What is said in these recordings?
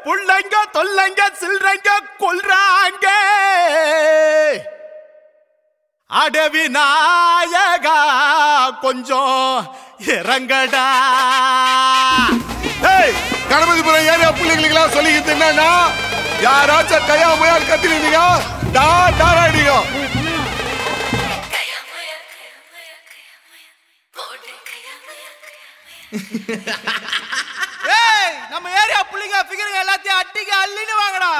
புள்ளைங்க தொல்லைங்க சில்றங்க கொல்றாங்க. அடவி நாயகா கொஞ்சம் இறங்கடா. கணபதிபுரம் ஏரியா பிள்ளைங்களுக்கெல்லாம் சொல்லிக்கிட்டு என்னன்னா, யாராச்சும் கையா முயால் கத்தினீங்க தாராடிங்க. நம்ம ஏரியா புள்ளிங்க ஃபிகருங்க எல்லாத்தையும் அட்டிக்கு அள்ளின்னு வாங்கடா.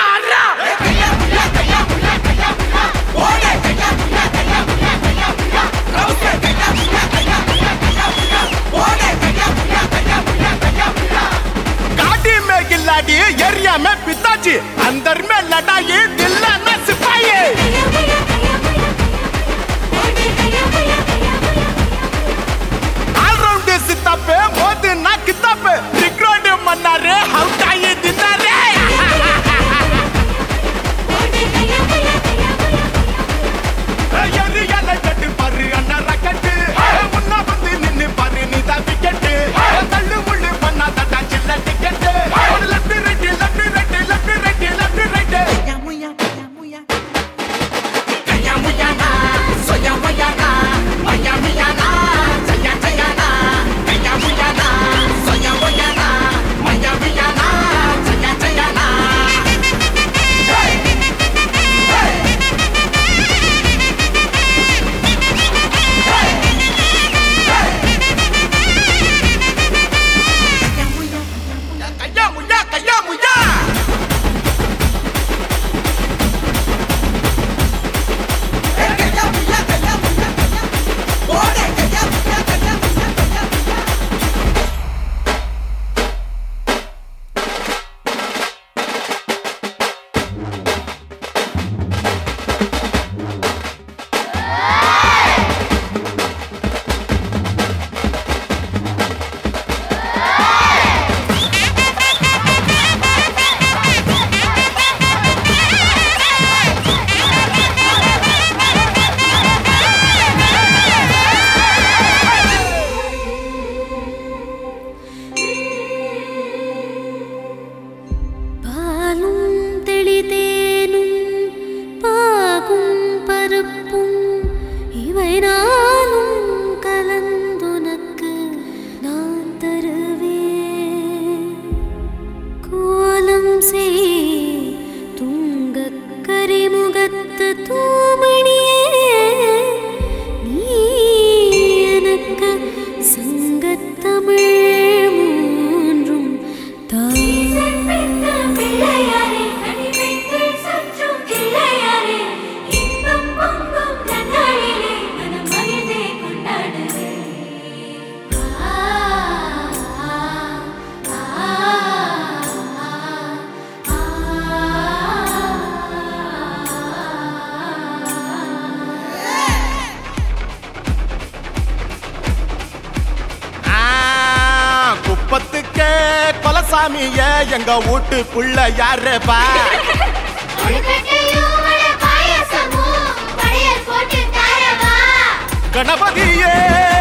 गाड़ी में गिल्लाड़ी एरिया में पिताजी अंदर में लड़ाई दिल में सिपाही. ऑलराउंड सितापे मोदी ना किताबे रिकॉर्ड मना रे हम काये दिना रे. एरिया लट पर अन्ना रकट मुन्ना बंदी निन्ने पर नीदा विकेट तल्लु मुल्लु बन्ना तटा चिल्ला ticket left right left right left right left right. कया मुया ना सोया मुया ना मया मिया ना जया जया ना. कया मुया ना सोया मुया ना मया मिया ना जया जया ना. कया मुया சாமிய எங்க வீட்டு புள்ள யாரப்பா. கணபதியே